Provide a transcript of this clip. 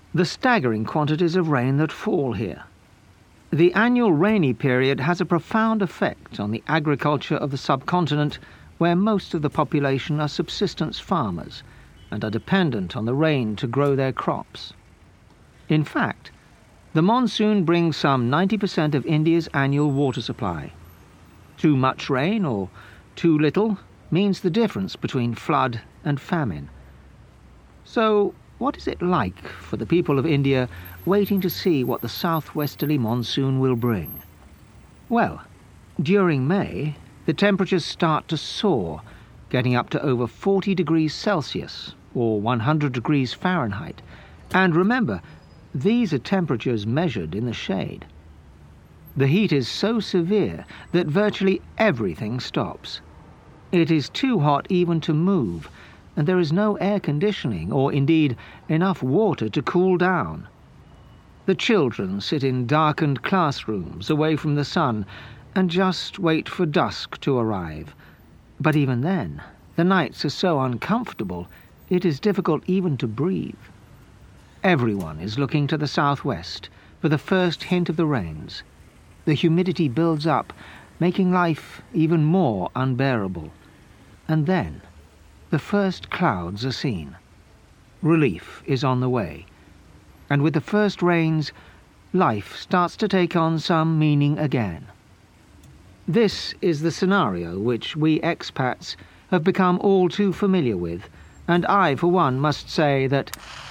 the staggering quantities of rain that fall here. The annual rainy period has a profound effect on the agriculture of the subcontinent, where most of the population are subsistence farmers and are dependent on the rain to grow their crops. In fact, the monsoon brings some 90% of India's annual water supply. Too much rain or too little means the difference between flood and famine. So, what is it like for the people of India waiting to see what the southwesterly monsoon will bring? Well, during May, the temperatures start to soar, getting up to over 40 degrees Celsius, or 100 degrees Fahrenheit. And remember, these are temperatures measured in the shade. The heat is so severe that virtually everything stops. It is too hot even to move, and there is no air conditioning or indeed enough water to cool down. The children sit in darkened classrooms away from the sun and just wait for dusk to arrive. But even then, the nights are so uncomfortable it is difficult even to breathe. Everyone is looking to the southwest for the first hint of the rains. The humidity builds up, making life even more unbearable. And then the first clouds are seen. Relief is on the way, and with the first rains, life starts to take on some meaning again. This is the scenario which we expats have become all too familiar with, and I, for one, must say that